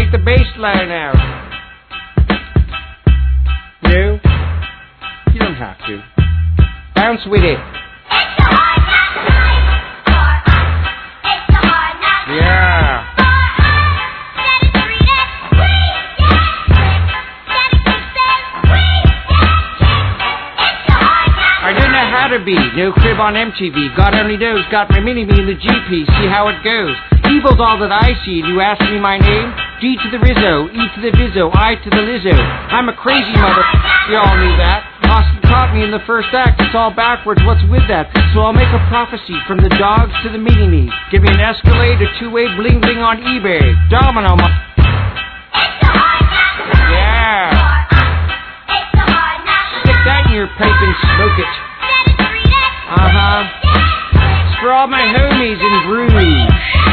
take the bass line out. No? You don't have to. Bounce with it. Yeah. I don't know how to be. No crib on MTV. God only knows. Got my mini-me in the GP. See how it goes. Evil's all that I see. You ask me my name? D to the Rizzo, E to the Vizzo, I to the Lizzo. I'm a crazy mother. You all knew that. Austin taught me in the first act. It's all backwards. What's with that? So I'll make a prophecy from the dogs to the mini-me. Give me an Escalade, a two-way bling-bling on eBay. Domino, yeah. Stick that in your pipe and smoke it. It's for all my homies in Bruges.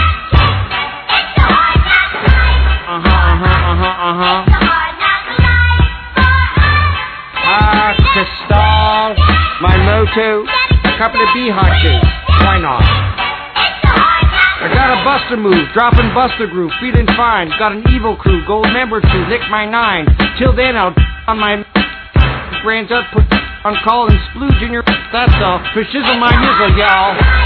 Cristal, my moto, a couple of bee-hotches. Why not? I got a buster move, dropping buster groove, feeling fine. Got an evil crew, gold member too, lick my 9. Till then I'll on my brands up, put on call and splooge in your. That's all. For shizzle my nizzle, y'all.